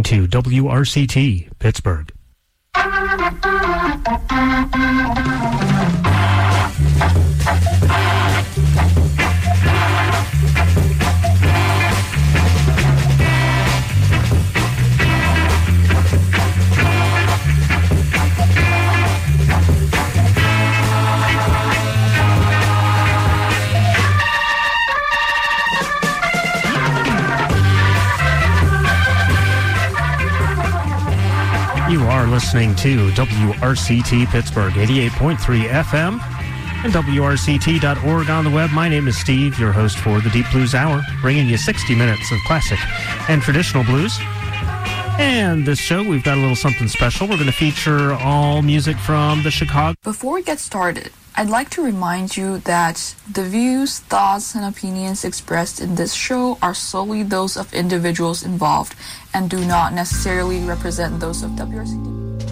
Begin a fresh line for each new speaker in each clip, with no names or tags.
to WRCT, Pittsburgh. You are listening to WRCT Pittsburgh, 88.3 FM and WRCT.org on the web. My name is Steve, your host for the Deep Blues Hour, bringing you 60 minutes of classic and traditional blues. And this show, we've got a little something special. We're going to feature all music from the Chicago.
Before we get started, I'd like to remind you that the views, thoughts, and opinions expressed in this show are solely those of individuals involved and do not necessarily represent those of WRCT.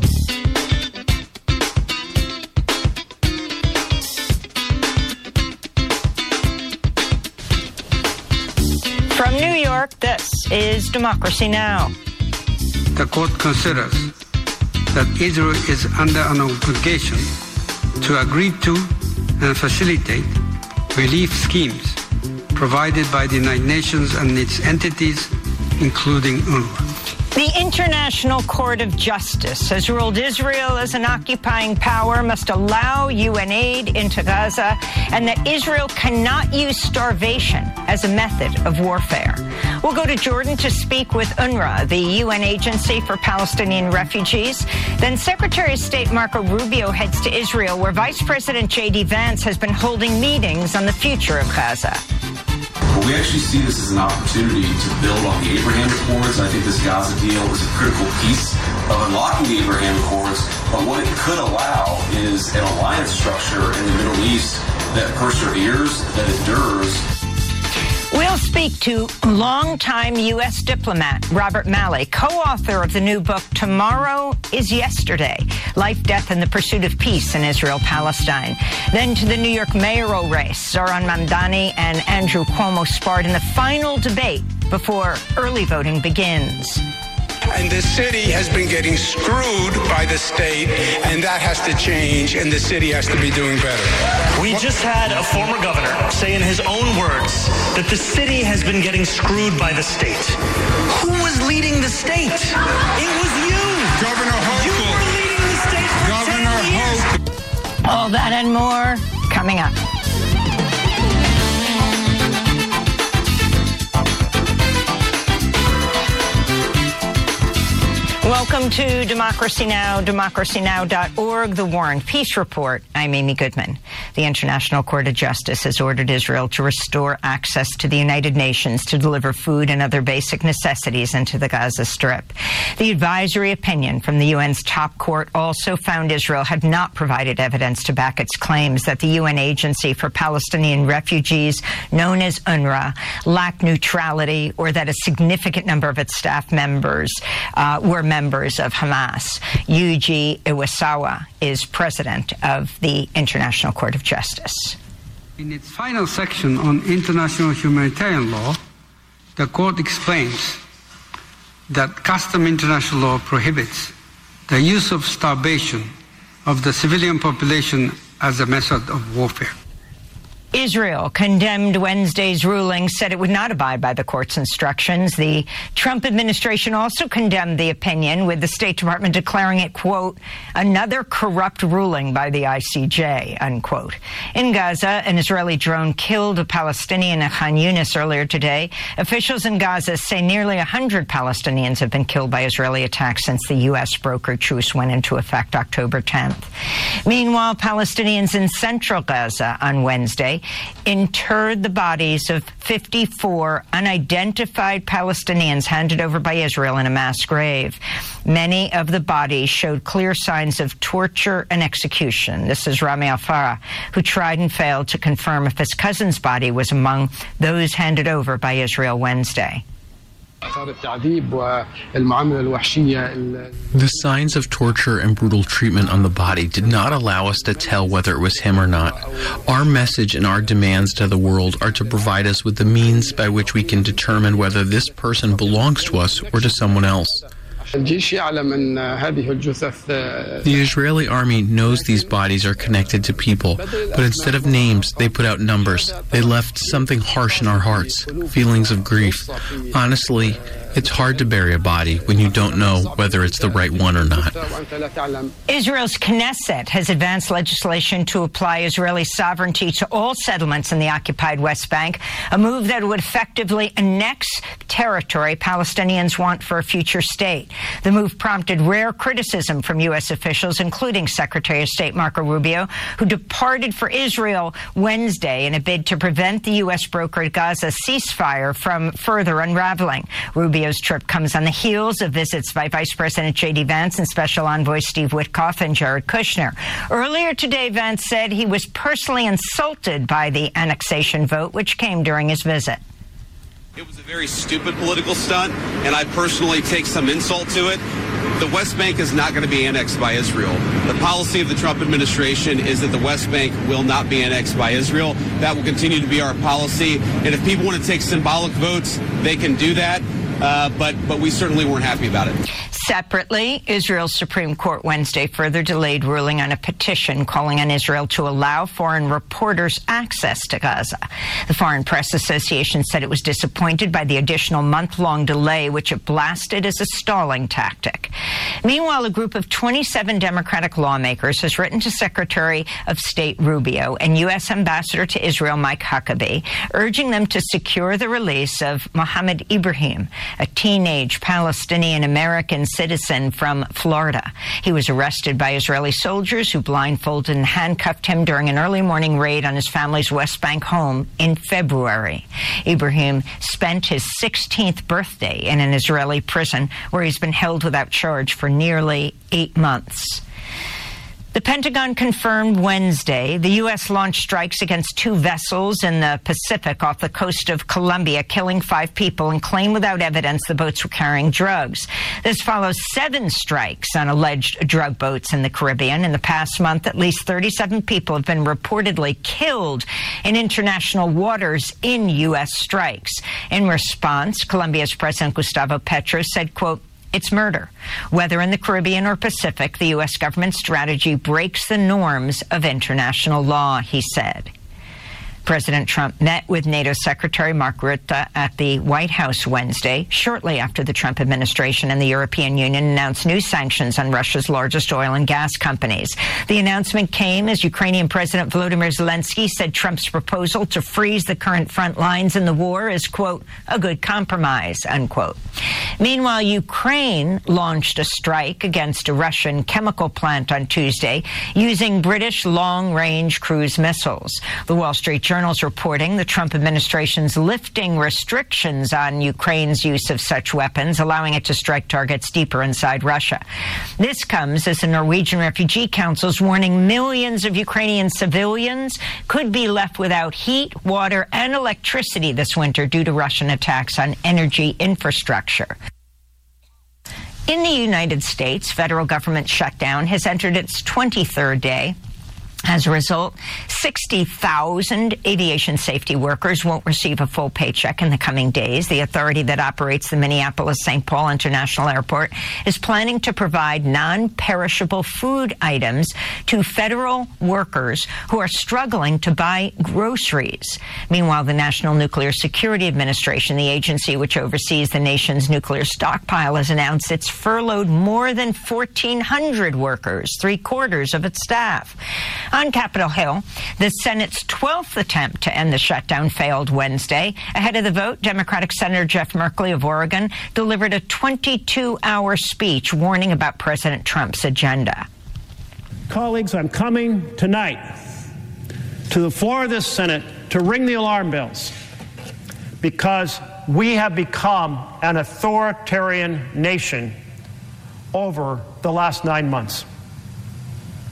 From New York, this is Democracy Now!
The court considers that Israel is under an obligation to agree to and facilitate relief schemes provided by the United Nations and its entities, including UNRWA.
The International Court of Justice has ruled Israel as an occupying power must allow UN aid into Gaza, and that Israel cannot use starvation as a method of warfare. We'll go to Jordan to speak with UNRWA, the UN Agency for Palestinian Refugees. Then Secretary of State Marco Rubio heads to Israel, where Vice President J.D. Vance has been holding meetings on the future of Gaza.
Well, we actually see this as an opportunity to build on the Abraham Accords. I think this Gaza deal is a critical piece of unlocking the Abraham Accords. But what it could allow is an alliance structure in the Middle East that perseveres, that endures.
We'll speak to longtime U.S. diplomat Robert Malley, co-author of the new book, Tomorrow is Yesterday, Life, Death, and the Pursuit of Peace in Israel-Palestine. Then to the New York mayoral race. Zoran Mamdani and Andrew Cuomo sparred in the final debate before early voting begins.
And the city has been getting screwed by the state, and that has to change, and the city has to be doing better.
We just had a former governor say in his own words that the city has been getting screwed by the state. Who was leading the state? It was you.
Governor Hochul.
You were leading the state for
Governor
10 years.
Hochul.
All that and more coming up. Welcome to Democracy Now!, democracynow.org, the War and Peace Report. I'm Amy Goodman. The International Court of Justice has ordered Israel to restore access to the United Nations to deliver food and other basic necessities into the Gaza Strip. The advisory opinion from the UN's top court also found Israel had not provided evidence to back its claims that the UN Agency for Palestinian Refugees, known as UNRWA, lacked neutrality, or that a significant number of its staff members were members of Hamas. Yuji Iwasawa is president of the International Court of Justice.
In its final section on international humanitarian law, the court explains that custom international law prohibits the use of starvation of the civilian population as a method of warfare.
Israel condemned Wednesday's ruling, said it would not abide by the court's instructions. The Trump administration also condemned the opinion, with the State Department declaring it, quote, another corrupt ruling by the ICJ, unquote. In Gaza, an Israeli drone killed a Palestinian in Khan Yunis earlier today. Officials in Gaza say nearly 100 Palestinians have been killed by Israeli attacks since the U.S. brokered truce went into effect October 10th. Meanwhile, Palestinians in central Gaza on Wednesday interred the bodies of 54 unidentified Palestinians handed over by Israel in a mass grave. Many of the bodies showed clear signs of torture and execution. This is Rami Al-Farah, who tried and failed to confirm if his cousin's body was among those handed over by Israel Wednesday.
The signs of torture and brutal treatment on the body did not allow us to tell whether it was him or not. Our message and our demands to the world are to provide us with the means by which we can determine whether this person belongs to us or to someone else. The Israeli army knows these bodies are connected to people, but instead of names, they put out numbers. They left something harsh in our hearts, feelings of grief. Honestly, it's hard to bury a body when you don't know whether it's the right one or not.
Israel's Knesset has advanced legislation to apply Israeli sovereignty to all settlements in the occupied West Bank, a move that would effectively annex territory Palestinians want for a future state. The move prompted rare criticism from U.S. officials, including Secretary of State Marco Rubio, who departed for Israel Wednesday in a bid to prevent the U.S.-brokered Gaza ceasefire from further unraveling. Rubio's trip comes on the heels of visits by Vice President J.D. Vance and Special Envoy Steve Witkoff and Jared Kushner. Earlier today, Vance said he was personally insulted by the annexation vote, which came during his visit.
It was a very stupid political stunt, and I personally take some insult to it. The West Bank is not going to be annexed by Israel. The policy of the Trump administration is that the West Bank will not be annexed by Israel. That will continue to be our policy. And if people want to take symbolic votes, they can do that. But we certainly weren't happy about it.
Separately, Israel's Supreme Court Wednesday further delayed ruling on a petition calling on Israel to allow foreign reporters access to Gaza. The Foreign Press Association said it was disappointed by the additional month-long delay, which it blasted as a stalling tactic. Meanwhile, a group of 27 Democratic lawmakers has written to Secretary of State Rubio and U.S. Ambassador to Israel Mike Huckabee, urging them to secure the release of Mohammed Ibrahim, a teenage Palestinian-American citizen from Florida. He was arrested by Israeli soldiers who blindfolded and handcuffed him during an early morning raid on his family's West Bank home in February. Ibrahim spent his 16th birthday in an Israeli prison where he's been held without charge for nearly 8 months. The Pentagon confirmed Wednesday the U.S. launched strikes against 2 vessels in the Pacific off the coast of Colombia, killing 5 people, and claimed without evidence the boats were carrying drugs. This follows 7 strikes on alleged drug boats in the Caribbean. In the past month, at least 37 people have been reportedly killed in international waters in U.S. strikes. In response, Colombia's President Gustavo Petro said, quote, "It's murder. Whether in the Caribbean or Pacific, the U.S. government strategy breaks the norms of international law," he said. President Trump met with NATO Secretary Mark Rutte at the White House Wednesday, shortly after the Trump administration and the European Union announced new sanctions on Russia's largest oil and gas companies. The announcement came as Ukrainian President Volodymyr Zelensky said Trump's proposal to freeze the current front lines in the war is, quote, "a good compromise," unquote. Meanwhile, Ukraine launched a strike against a Russian chemical plant on Tuesday using British long-range cruise missiles. The Wall Street Journal's reporting the Trump administration's lifting restrictions on Ukraine's use of such weapons, allowing it to strike targets deeper inside Russia. This comes as the Norwegian Refugee Council is warning millions of Ukrainian civilians could be left without heat, water, and electricity this winter due to Russian attacks on energy infrastructure. In the United States, federal government shutdown has entered its 23rd day. As a result, 60,000 aviation safety workers won't receive a full paycheck in the coming days. The authority that operates the Minneapolis-St. Paul International Airport is planning to provide non-perishable food items to federal workers who are struggling to buy groceries. Meanwhile, the National Nuclear Security Administration, the agency which oversees the nation's nuclear stockpile, has announced it's furloughed more than 1,400 workers, 3/4 of its staff. On Capitol Hill, the Senate's 12th attempt to end the shutdown failed Wednesday. Ahead of the vote, Democratic Senator Jeff Merkley of Oregon delivered a 22-hour speech warning about President Trump's agenda.
Colleagues, I'm coming tonight to the floor of this Senate to ring the alarm bells because we have become an authoritarian nation over the last 9 months.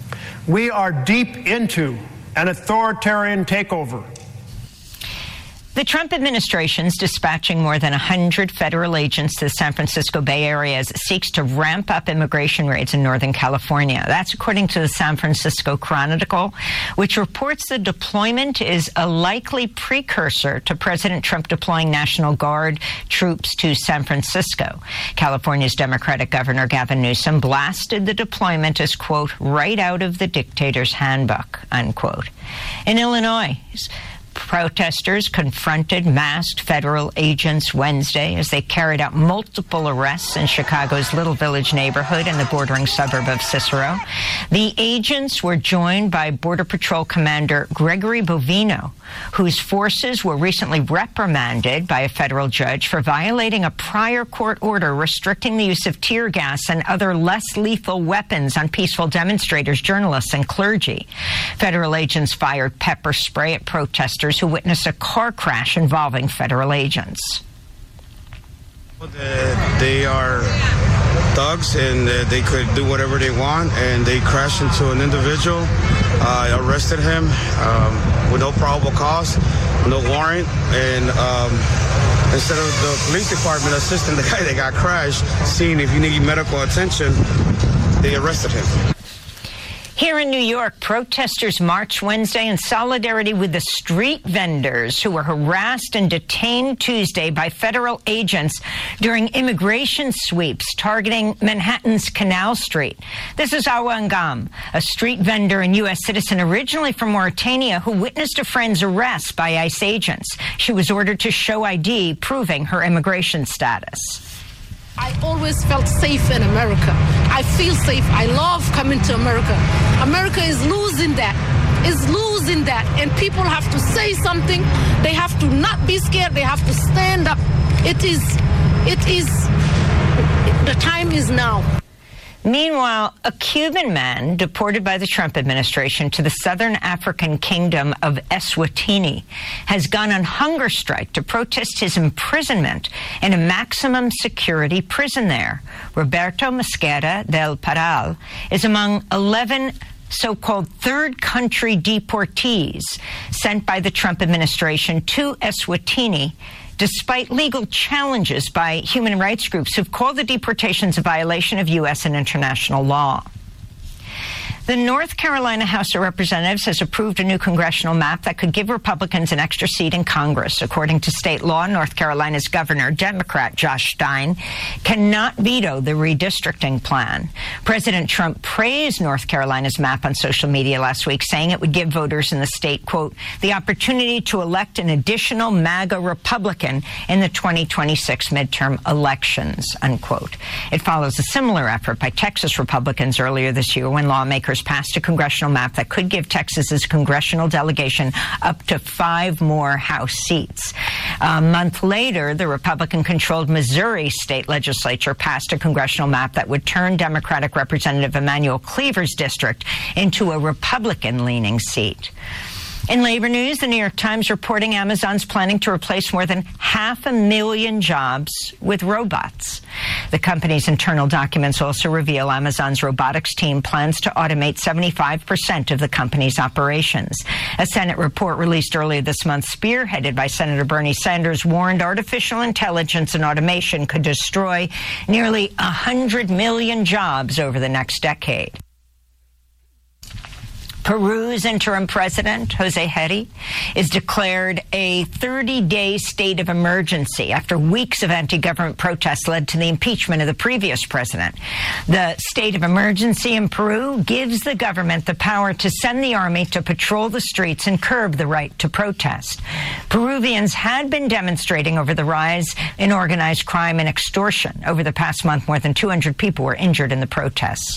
We are deep into an authoritarian takeover.
The Trump administration is dispatching more than 100 federal agents to the San Francisco Bay Area as it seeks to ramp up immigration raids in Northern California. That's according to the San Francisco Chronicle, which reports the deployment is a likely precursor to President Trump deploying National Guard troops to San Francisco. California's Democratic Governor Gavin Newsom blasted the deployment as, quote, right out of the dictator's handbook, unquote. In Illinois, protesters confronted masked federal agents Wednesday as they carried out multiple arrests in Chicago's Little Village neighborhood in the bordering suburb of Cicero. The agents were joined by Border Patrol Commander Gregory Bovino, whose forces were recently reprimanded by a federal judge for violating a prior court order restricting the use of tear gas and other less lethal weapons on peaceful demonstrators, journalists, and clergy. Federal agents fired pepper spray at protesters who witnessed a car crash involving federal agents.
They are thugs and they could do whatever they want, and they crashed into an individual, arrested him with no probable cause, no warrant, and instead of the police department assisting the guy that got crashed, seeing if he needed medical attention, they arrested him.
Here in New York, protesters marched Wednesday in solidarity with the street vendors who were harassed and detained Tuesday by federal agents during immigration sweeps targeting Manhattan's Canal Street. This is Awa Ngam, a street vendor and U.S. citizen originally from Mauritania who witnessed a friend's arrest by ICE agents. She was ordered to show ID proving her immigration status.
I always felt safe in America. I feel safe. I love coming to America. America is losing that. Is losing that. And people have to say something. They have to not be scared. They have to stand up. It is, the time is now.
Meanwhile, a Cuban man deported by the Trump administration to the southern African kingdom of Eswatini has gone on hunger strike to protest his imprisonment in a maximum security prison there. Roberto Mosquera del Paral is among 11 so-called third country deportees sent by the Trump administration to Eswatini, despite legal challenges by human rights groups who've called the deportations a violation of U.S. and international law. The North Carolina House of Representatives has approved a new congressional map that could give Republicans an extra seat in Congress. According to state law, North Carolina's governor, Democrat Josh Stein, cannot veto the redistricting plan. President Trump praised North Carolina's map on social media last week, saying it would give voters in the state, quote, the opportunity to elect an additional MAGA Republican in the 2026 midterm elections, unquote. It follows a similar effort by Texas Republicans earlier this year when lawmakers passed a congressional map that could give Texas's congressional delegation up to 5 more House seats. A month later, the Republican-controlled Missouri state legislature passed a congressional map that would turn Democratic Representative Emanuel Cleaver's district into a Republican-leaning seat. In labor news, the New York Times reporting Amazon's planning to replace more than 500,000 jobs with robots. The company's internal documents also reveal Amazon's robotics team plans to automate 75% of the company's operations. A Senate report released earlier this month, spearheaded by Senator Bernie Sanders, warned artificial intelligence and automation could destroy nearly 100 million jobs over the next decade. Peru's interim president, Jose Heri, is declared a 30-day state of emergency after weeks of anti-government protests led to the impeachment of the previous president. The state of emergency in Peru gives the government the power to send the army to patrol the streets and curb the right to protest. Peruvians had been demonstrating over the rise in organized crime and extortion. Over the past month, more than 200 people were injured in the protests.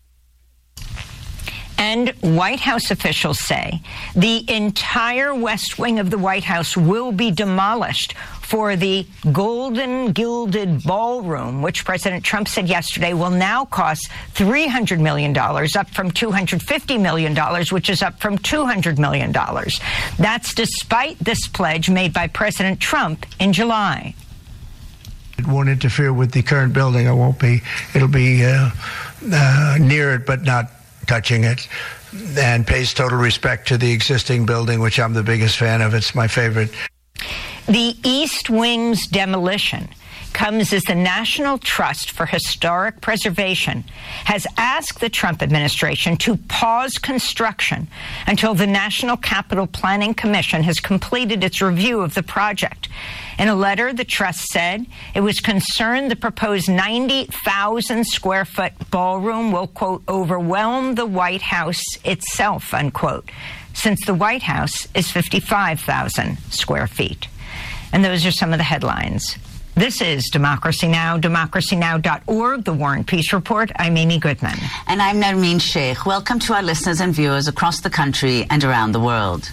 And White House officials say the entire West Wing of the White House will be demolished for the golden gilded ballroom, which President Trump said yesterday will now cost $300 million, up from $250 million, which is up from $200 million. That's despite this pledge made by President Trump in July.
It won't interfere with the current building. It'll be near it, but not touching it, and pays total respect to the existing building, which I'm the biggest fan of. It's my favorite.
The East Wing's demolition comes as the National Trust for Historic Preservation has asked the Trump administration to pause construction until the National Capital Planning Commission has completed its review of the project. In a letter, the trust said it was concerned the proposed 90,000 square foot ballroom will, quote, overwhelm the White House itself, unquote, since the White House is 55,000 square feet. And those are some of the headlines. This is Democracy Now!, democracynow.org, The War and Peace Report. I'm Amy Goodman.
And I'm Nermeen Sheikh. Welcome to our listeners and viewers across the country and around the world.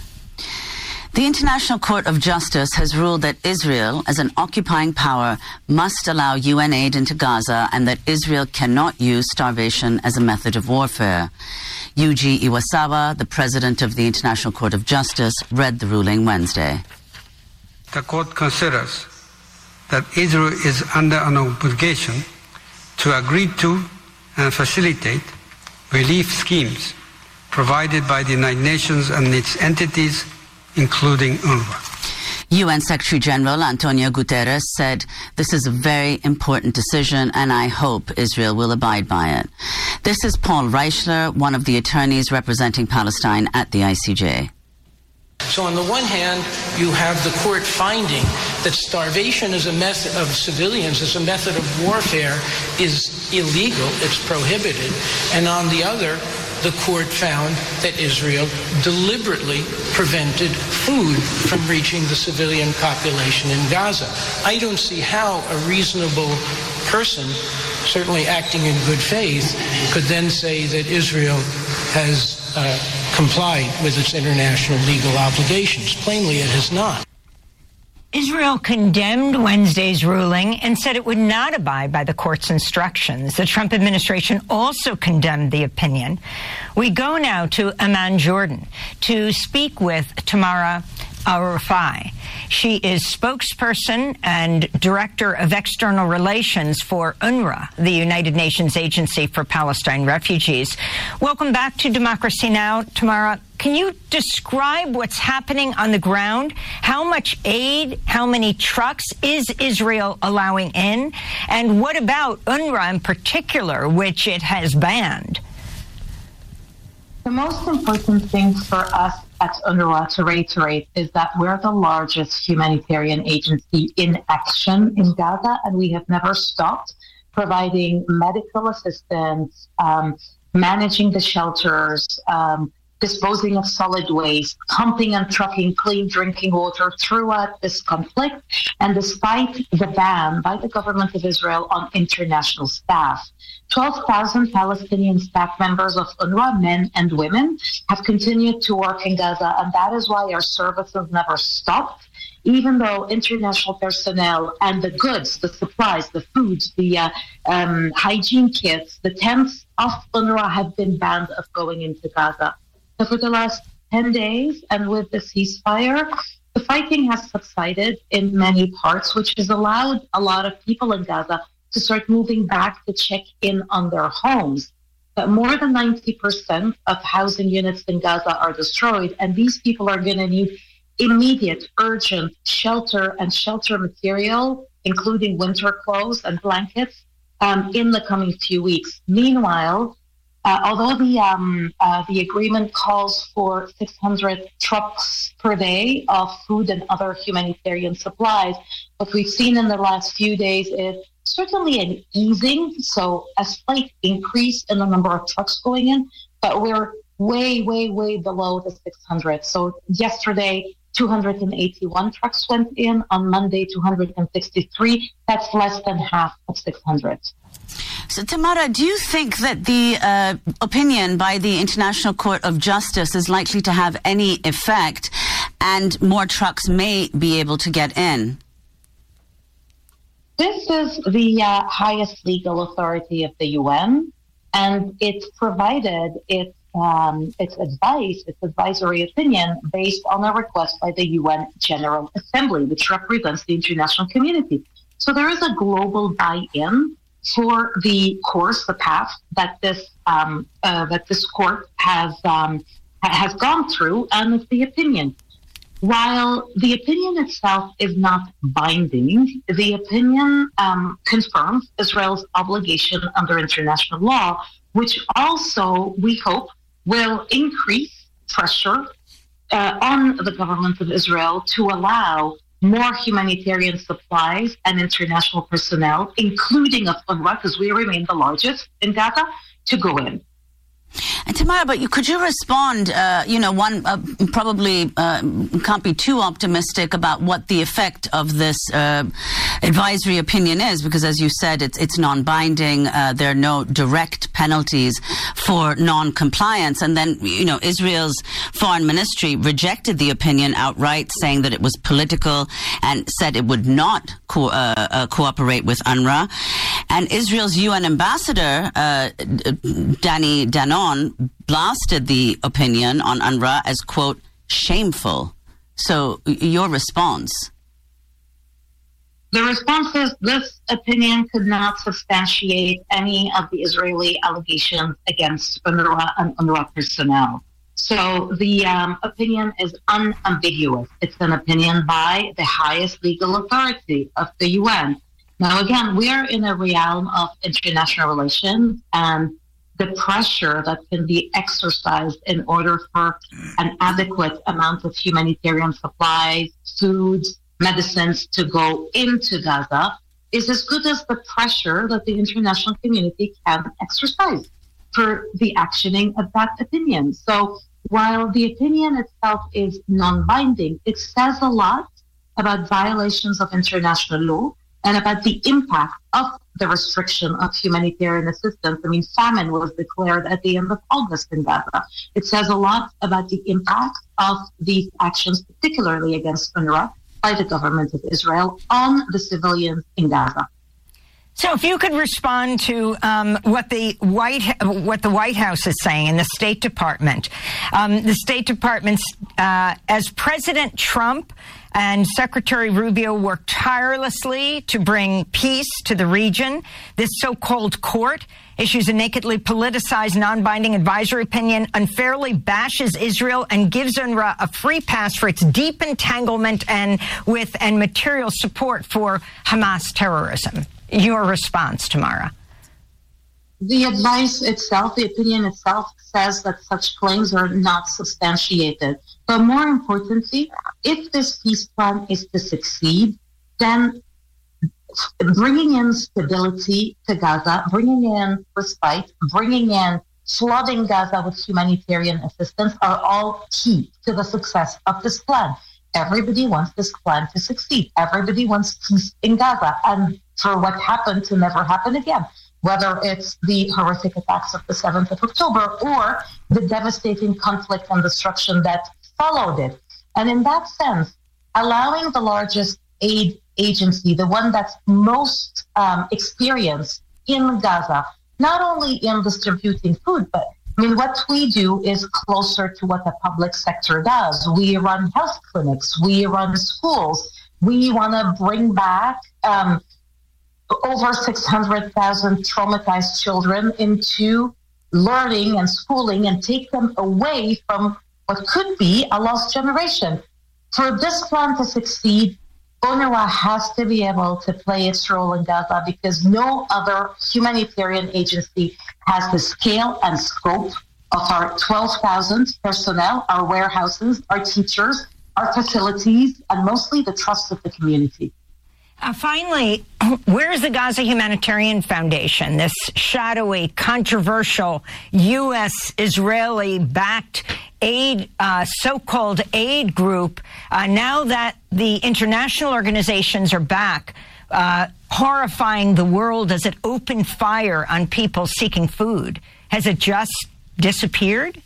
The International Court of Justice has ruled that Israel, as an occupying power, must allow UN aid into Gaza and that Israel cannot use starvation as a method of warfare. Yuji Iwasawa, the president of the International Court of Justice, read the ruling Wednesday.
The court considers that Israel is under an obligation to agree to and facilitate relief schemes provided by the United Nations and its entities, including UNRWA.
UN Secretary General Antonio Guterres said, "This is a very important decision and I hope Israel will abide by it." This is Paul Reichler, one of the attorneys representing Palestine at the ICJ.
So on the one hand, you have the court finding that starvation as a method of civilians, as a method of warfare, is illegal, it's prohibited. And on the other, the court found that Israel deliberately prevented food from reaching the civilian population in Gaza. I don't see how a reasonable person, certainly acting in good faith, could then say that Israel has complied with its international legal obligations. Plainly, it has not.
Israel condemned Wednesday's ruling and said it would not abide by the court's instructions. The Trump administration also condemned the opinion. We go now to Amman, Jordan, to speak with Tamara Al-Rafai. She is spokesperson and director of external relations for UNRWA, the United Nations Agency for Palestine Refugees. Welcome back to Democracy Now!, Tamara. Can you describe what's happening on the ground? How much aid, how many trucks is Israel allowing in? And what about UNRWA in particular, which it has banned?
The most important thing for us at UNRWA to reiterate is that we're the largest humanitarian agency in action in Gaza, and we have never stopped providing medical assistance, managing the shelters, disposing of solid waste, pumping and trucking clean drinking water throughout this conflict, and despite the ban by the government of Israel on international staff. 12,000 Palestinian staff members of UNRWA, men and women, have continued to work in Gaza, and that is why our services never stopped, even though international personnel and the goods, the supplies, the foods, the hygiene kits, the tents of UNRWA have been banned of going into Gaza. So for the last 10 days, and with the ceasefire, the fighting has subsided in many parts, which has allowed a lot of people in Gaza to start moving back to check in on their homes. But more than 90% of housing units in Gaza are destroyed, and these people are going to need immediate, urgent shelter and shelter material, including winter clothes and blankets, in the coming few weeks. Meanwhile, although the agreement calls for 600 trucks per day of food and other humanitarian supplies, what we've seen in the last few days is certainly an easing, so a slight increase in the number of trucks going in, but we're way, way, way below the 600. So yesterday, 281 trucks went in. On Monday, 263. That's less than half of 600.
So, Tamara, do you think that the opinion by the International Court of Justice is likely to have any effect and more trucks may be able to get in?
This is the highest legal authority of the UN, and it provided its advice, its advisory opinion based on a request by the UN General Assembly, which represents the international community. So there is a global buy-in for the course, the path that this court has gone through, and it's the opinion. while the opinion itself is not binding, the opinion confirms Israel's obligation under international law, which also, we hope, will increase pressure on the government of Israel to allow more humanitarian supplies and international personnel, including of UNRWA, because we remain the largest in Gaza, to go in.
And Tamara, but could you respond, one probably can't be too optimistic about what the effect of this advisory opinion is, because as you said, it's non-binding. There are no direct penalties for non-compliance. And then, Israel's foreign ministry rejected the opinion outright, saying that it was political and said it would not cooperate with UNRWA. And Israel's UN ambassador, Danny Danon, blasted the opinion on UNRWA as, quote, shameful. So your response?
The response is this opinion could not substantiate any of the Israeli allegations against UNRWA and UNRWA personnel. So the opinion is unambiguous. It's an opinion by the highest legal authority of the UN. Now, again, we are in a realm of international relations, and the pressure that can be exercised in order for an adequate amount of humanitarian supplies, foods, medicines to go into Gaza is as good as the pressure that the international community can exercise for the actioning of that opinion. So while the opinion itself is non-binding, it says a lot about violations of international law and about the impact of the restriction of humanitarian assistance. I mean, famine was declared at the end of August in Gaza. It says a lot about the impact of these actions, particularly against UNRWA, by the government of Israel on the civilians in Gaza.
So if you could respond to what the White House is saying and the State Department. The State Department, as President Trump and Secretary Rubio worked tirelessly to bring peace to the region, this so-called court issues a nakedly politicized, non-binding advisory opinion, unfairly bashes Israel, and gives UNRWA a free pass for its deep entanglement and material support for Hamas terrorism. Your response, Tamara?
The advice itself, the opinion itself, says that such claims are not substantiated. But more importantly, if this peace plan is to succeed, then bringing in stability to Gaza, bringing in respite, bringing in flooding Gaza with humanitarian assistance are all key to the success of this plan. Everybody wants this plan to succeed. Everybody wants peace in Gaza, and for what happened to never happen again, whether it's the horrific attacks of the 7th of October or the devastating conflict and destruction that followed it. And in that sense, allowing the largest aid agency, the one that's most experienced in Gaza, not only in distributing food, but I mean, what we do is closer to what the public sector does. We run health clinics, we run schools, we want to bring back over 600,000 traumatized children into learning and schooling and take them away from what could be a lost generation. For this plan to succeed, UNRWA has to be able to play its role in Gaza because no other humanitarian agency has the scale and scope of our 12,000 personnel, our warehouses, our teachers, our facilities, and mostly the trust of the community.
Finally, where's the Gaza Humanitarian Foundation, this shadowy, controversial U.S.-Israeli-backed aid, so-called aid group? Now that the international organizations are back, horrifying the world as it opened fire on people seeking food, has it just disappeared?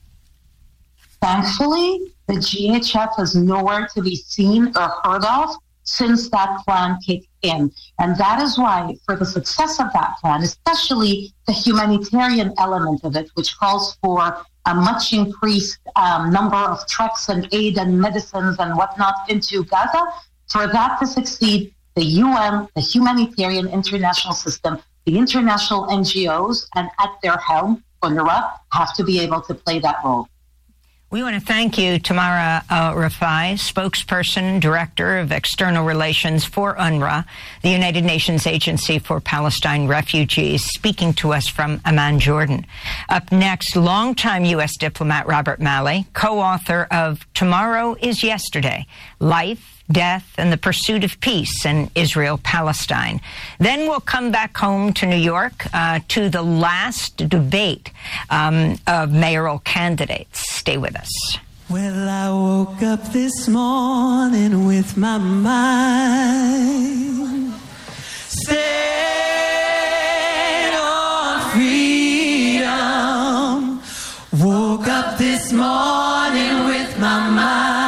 Thankfully, the GHF is nowhere to be seen or heard of since that plan kicked in. And that is why, for the success of that plan, especially the humanitarian element of it, which calls for a much increased number of trucks and aid and medicines and whatnot into Gaza, for that to succeed, the UN, the humanitarian international system, the international NGOs, and at their helm, UNRWA, have to be able to play that role.
We want to thank you, Tamara Rafai, spokesperson, director of external relations for UNRWA, the United Nations Agency for Palestine Refugees, speaking to us from Amman, Jordan. Up next, longtime U.S. diplomat Robert Malley, co-author of Tomorrow is Yesterday, Life, Death, and the Pursuit of Peace in Israel-Palestine. Then we'll come back home to New York to the last debate of mayoral candidates. Stay with us.
Well, I woke up this morning with my mind set on freedom. Woke up this morning with my mind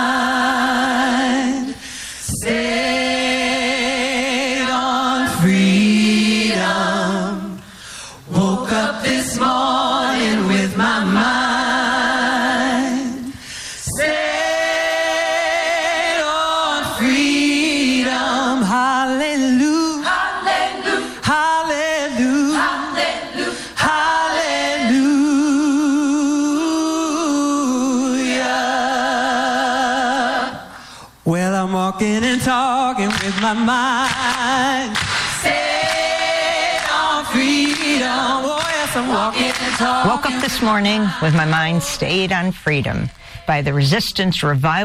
set on freedom. Woke up this morning with my mind set on freedom. Hallelujah. Hallelujah. Hallelujah. Hallelujah. Well, I'm walking and talking with my mind set on freedom. Oh, yes, I'm walking and talking.
Woke up this morning with my mind stayed on freedom by the Resistance Revival.